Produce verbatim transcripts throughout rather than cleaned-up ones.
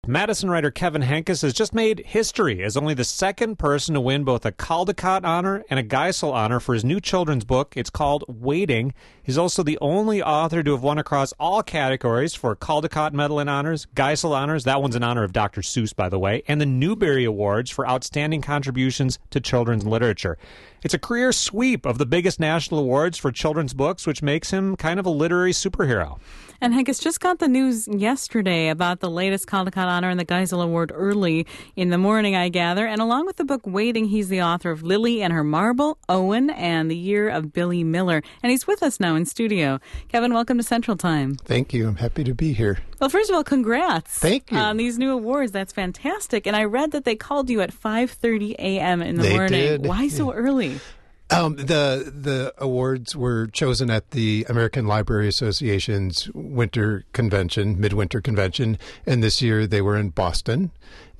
Madison writer Kevin Henkes has just made history as only the second person to win both a Caldecott honor and a Geisel honor for his new children's book. It's called Waiting. He's also the only author to have won across all categories for Caldecott Medal in Honors, Geisel honors, that one's in honor of Doctor Seuss, by the way, and the Newbery Awards for outstanding contributions to children's literature. It's a career sweep of the biggest national awards for children's books, which makes him kind of a literary superhero. And Henkes just got the news yesterday about the latest Caldecott Honor and the Geisel Award early in the morning, I gather. And along with the book Waiting, he's the author of Lily and Her Marble, Owen, and The Year of Billy Miller. And he's with us now in studio. Kevin, welcome to Central Time. Thank you. I'm happy to be here. Well, first of all, congrats. Thank you. On these new awards. That's fantastic. And I read that they called you at five thirty a.m. in the they morning. Did. Why so early? Um, the the awards were chosen at the American Library Association's winter convention, midwinter convention, and this year they were in Boston,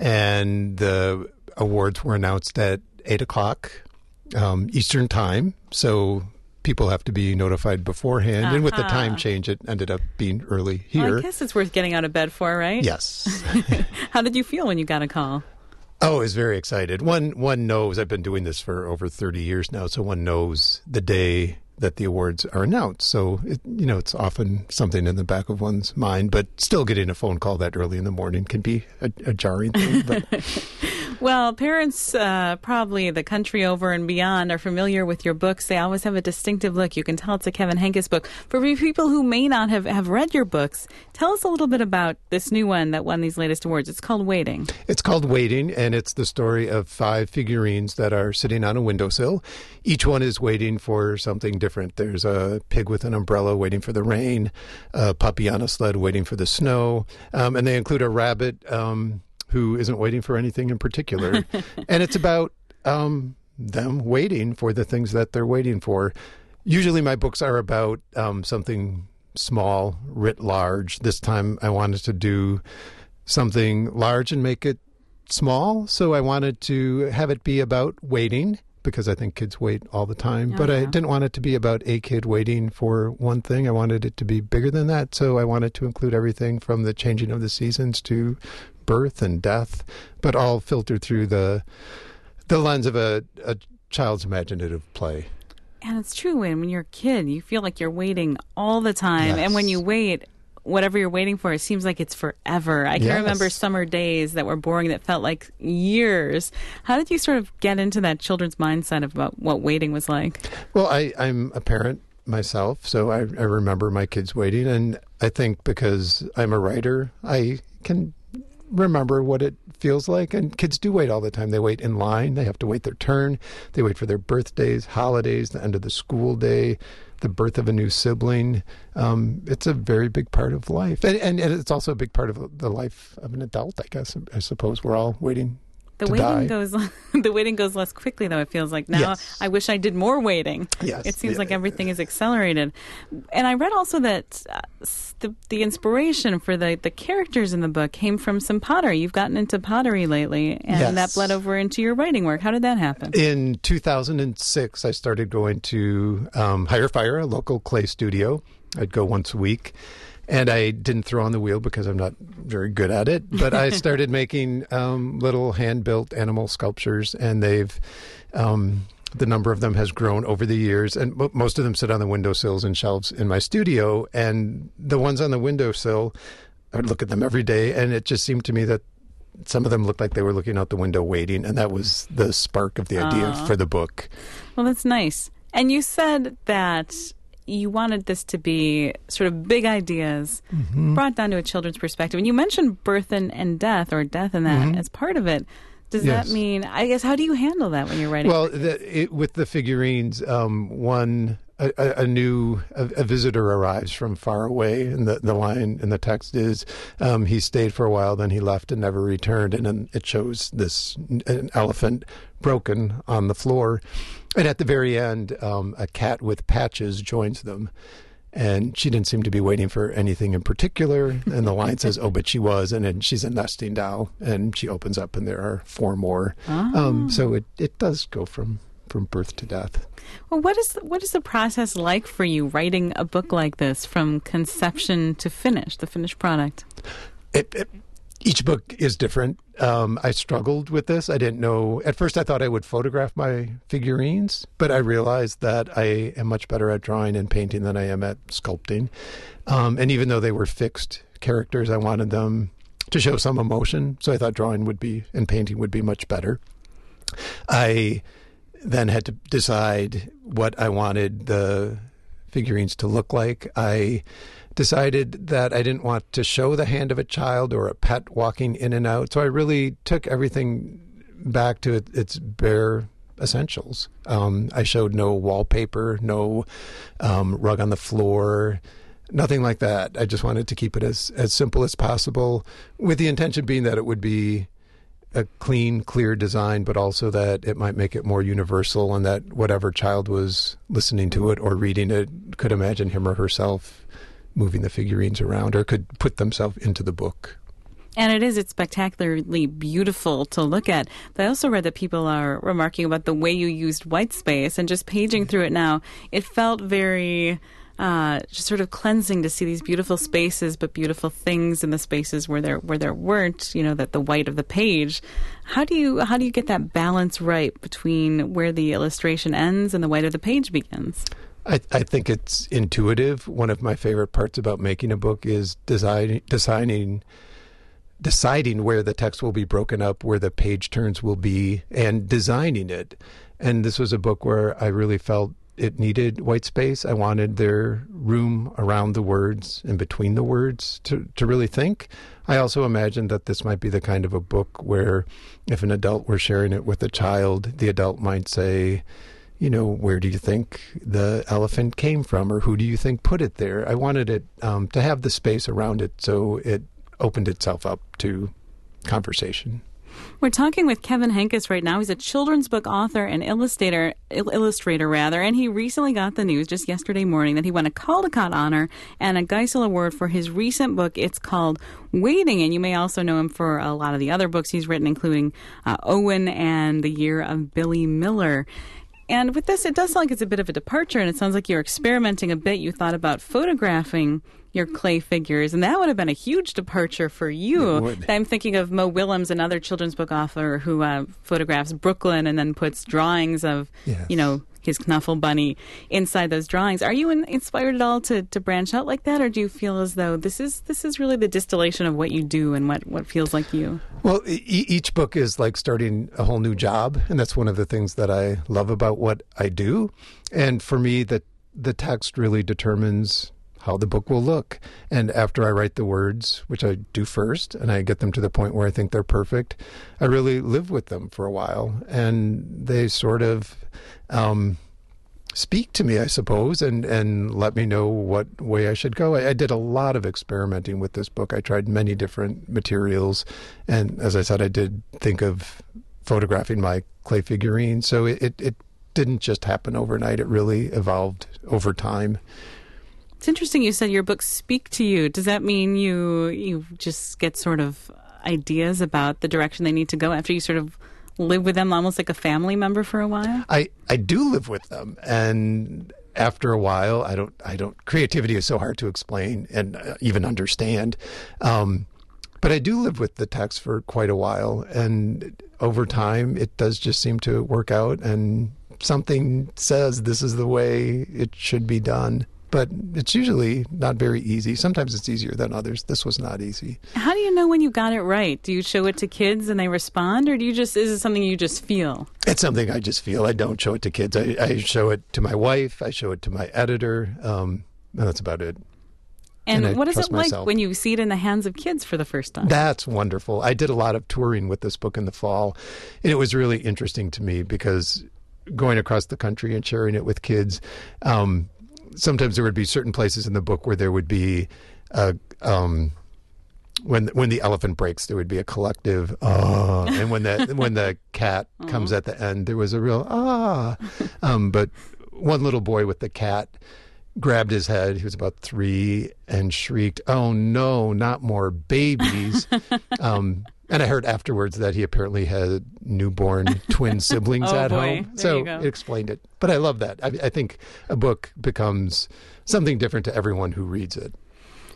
and the awards were announced at eight o'clock um, Eastern Time, so people have to be notified beforehand, uh-huh. and with the time change, it ended up being early here. Well, I guess it's worth getting out of bed for, right? Yes. How did you feel when you got a call? Oh, I was very excited. One one knows, I've been doing this for over thirty years now, so one knows the day that the awards are announced. So, it, you know, it's often something in the back of one's mind, but still getting a phone call that early in the morning can be a, a jarring thing. But. Well, parents uh, probably the country over and beyond are familiar with your books. They always have a distinctive look. You can tell it's a Kevin Henkes book. For people who may not have, have read your books, tell us a little bit about this new one that won these latest awards. It's called Waiting. It's called Waiting, and it's the story of five figurines that are sitting on a windowsill. Each one is waiting for something different. There's a pig with an umbrella waiting for the rain, a puppy on a sled waiting for the snow, um, and they include a rabbit um, who isn't waiting for anything in particular. And it's about um, them waiting for the things that they're waiting for. Usually my books are about um, something small, writ large. This time I wanted to do something large and make it small, so I wanted to have it be about waiting, because I think kids wait all the time. Oh, but yeah. I didn't want it to be about a kid waiting for one thing. I wanted it to be bigger than that, so I wanted to include everything from the changing of the seasons to birth and death, but all filtered through the the lens of a, a child's imaginative play. And it's true, when, when you're a kid, you feel like you're waiting all the time. Yes. And when you wait, whatever you're waiting for, it seems like it's forever. I can yes. remember summer days that were boring that felt like years. How did you sort of get into that children's mindset about what waiting was like? Well, I, I'm a parent myself, so I, I remember my kids waiting. And I think because I'm a writer, I can remember what it feels like. And kids do wait all the time. They wait in line. They have to wait their turn. They wait for their birthdays, holidays, the end of the school day, the birth of a new sibling. Um, it's a very big part of life. And, and, and it's also a big part of the life of an adult, I guess. I suppose we're all waiting the to waiting die. goes the waiting goes less quickly, though, it feels like. Now, yes. I wish I did more waiting. Yes. It seems yeah. like everything is accelerated. And I read also that uh, the, the inspiration for the, the characters in the book came from some pottery. You've gotten into pottery lately, and yes. that bled over into your writing work. How did that happen? In two thousand six, I started going to um, Hire Fire, a local clay studio. I'd go once a week. And I didn't throw on the wheel because I'm not very good at it. But I started making um, little hand-built animal sculptures, and they've um, the number of them has grown over the years. And m- most of them sit on the windowsills and shelves in my studio. And the ones on the windowsill, I would look at them every day, and it just seemed to me that some of them looked like they were looking out the window waiting, and that was the spark of the idea Aww. for the book. Well, that's nice. And you said that you wanted this to be sort of big ideas mm-hmm. brought down to a children's perspective. And you mentioned birth and, and death, or death and that mm-hmm. as part of it. Does yes. that mean, I guess, how do you handle that when you're writing? Well, the, it, with the figurines, um, one, a, a new, a, a visitor arrives from far away, and the, the line in the text is, um, he stayed for a while, then he left and never returned. And then it shows this, an elephant broken on the floor. And at the very end, um, a cat with patches joins them. And she didn't seem to be waiting for anything in particular. And the line says, oh, but she was. And then she's a nesting doll. And she opens up, and there are four more. Oh. Um, so it, it does go from, from birth to death. Well, what is what is the process like for you writing a book like this from conception to finish, the finished product? It, it Each book is different. Um, I struggled with this. I didn't know. At first, I thought I would photograph my figurines, but I realized that I am much better at drawing and painting than I am at sculpting. Um, and even though they were fixed characters, I wanted them to show some emotion. So I thought drawing would be and painting would be much better. I then had to decide what I wanted the figurines to look like. I decided that I didn't want to show the hand of a child or a pet walking in and out. So I really took everything back to its bare essentials. Um, I showed no wallpaper, no um, rug on the floor, nothing like that. I just wanted to keep it as, as simple as possible, with the intention being that it would be a clean, clear design, but also that it might make it more universal, and that whatever child was listening to it or reading it could imagine him or herself moving the figurines around or could put themselves into the book. And it is, it's spectacularly beautiful to look at. But I also read that people are remarking about the way you used white space, and just paging through it now, it felt very uh, just sort of cleansing to see these beautiful spaces, but beautiful things in the spaces where there where there weren't, you know, that the white of the page. How do you how do you get that balance right between where the illustration ends and the white of the page begins? I, I think it's intuitive. One of my favorite parts about making a book is design, designing, deciding where the text will be broken up, where the page turns will be, and designing it. And this was a book where I really felt it needed white space. I wanted there room around the words and between the words to, to really think. I also imagined that this might be the kind of a book where if an adult were sharing it with a child, the adult might say, you know, where do you think the elephant came from, or who do you think put it there? I wanted it um, to have the space around it so it opened itself up to conversation. We're talking with Kevin Henkes right now. He's a children's book author and illustrator, il- illustrator rather, and he recently got the news just yesterday morning that he won a Caldecott Honor and a Geisel Award for his recent book. It's called Waiting, and you may also know him for a lot of the other books he's written, including uh, Owen and The Year of Billy Miller. And with this, it does sound like it's a bit of a departure, and it sounds like you're experimenting a bit. You thought about photographing your clay figures, and that would have been a huge departure for you. I'm thinking of Mo Willems, another children's book author who uh, photographs Brooklyn and then puts drawings of, yes. you know, his Knuffle Bunny inside those drawings. Are you in, inspired at all to, to branch out like that, or do you feel as though this is this is really the distillation of what you do and what, what feels like you? Well, e- each book is like starting a whole new job, and that's one of the things that I love about what I do. And for me, the the text really determines how the book will look. And after I write the words, which I do first, and I get them to the point where I think they're perfect, I really live with them for a while. And they sort of um, speak to me, I suppose, and, and let me know what way I should go. I, I did a lot of experimenting with this book. I tried many different materials. And as I said, I did think of photographing my clay figurines. So it, it, it didn't just happen overnight. It really evolved over time. It's interesting you said your books speak to you. Does that mean you you just get sort of ideas about the direction they need to go after you sort of live with them almost like a family member for a while? I, I do live with them. And after a while, I don't, I don't, creativity is so hard to explain and uh, even understand. Um, but I do live with the text for quite a while. And over time, it does just seem to work out. And something says this is the way it should be done. But it's usually not very easy. Sometimes it's easier than others. This was not easy. How do you know when you got it right? Do you show it to kids and they respond, or do you just is it something you just feel? It's something I just feel. I don't show it to kids. I, I show it to my wife. I show it to my editor. Um, and that's about it. And, and what is it like myself. when you see it in the hands of kids for the first time? That's wonderful. I did a lot of touring with this book in the fall, and it was really interesting to me because going across the country and sharing it with kids, um, sometimes there would be certain places in the book where there would be, a, um, when when the elephant breaks, there would be a collective ah, and when the when the cat comes at the end, there was a real ah. Um, but one little boy with the cat grabbed his head. He was about three and shrieked, "Oh no, not more babies!" um, and I heard afterwards that he apparently had newborn twin siblings oh, at boy. home. There So you go. it explained it. But I love that. I, I think a book becomes something different to everyone who reads it.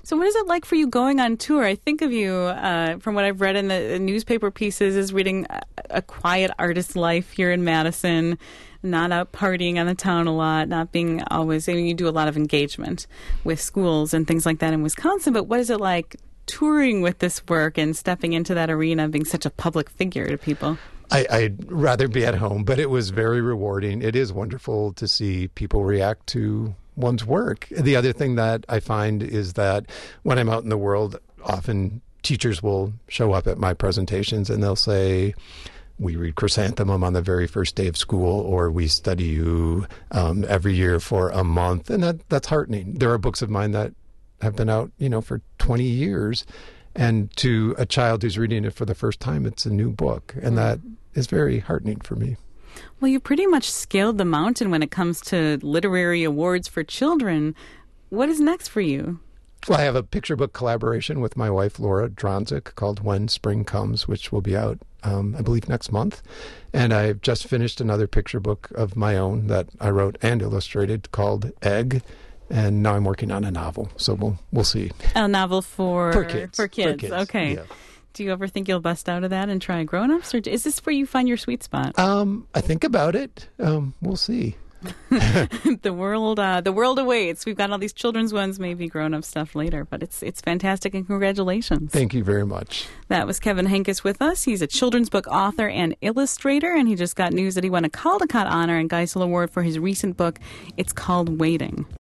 So what is it like for you going on tour? I think of you, uh, from what I've read in the, the newspaper pieces, as reading a, a quiet artist life here in Madison, not out partying on the town a lot, not being always, I mean, you do a lot of engagement with schools and things like that in Wisconsin, but what is it like touring with this work and stepping into that arena, being such a public figure to people? I, I'd rather be at home, but it was very rewarding. It is wonderful to see people react to one's work. The other thing that I find is that when I'm out in the world, often teachers will show up at my presentations and they'll say, we read Chrysanthemum on the very first day of school, or we study you um, every year for a month. And that, that's heartening. There are books of mine that have been out, you know, for twenty years. And to a child who's reading it for the first time, it's a new book. And that is very heartening for me. Well, you pretty much scaled the mountain when it comes to literary awards for children. What is next for you? Well, I have a picture book collaboration with my wife, Laura Dronzik, called When Spring Comes, which will be out, um, I believe, next month. And I've just finished another picture book of my own that I wrote and illustrated called Egg. And now I'm working on a novel, so we'll we'll see. A novel for for kids. For kids. For kids. Okay. Yeah. Do you ever think you'll bust out of that and try grown-ups, or is this where you find your sweet spot? Um, I think about it. Um, we'll see. the world, uh, the world awaits. We've got all these children's ones, maybe grown-up stuff later, but it's it's fantastic, and congratulations. Thank you very much. That was Kevin Henkes with us. He's a children's book author and illustrator, and he just got news that he won a Caldecott Honor and Geisel Award for his recent book. It's called Waiting.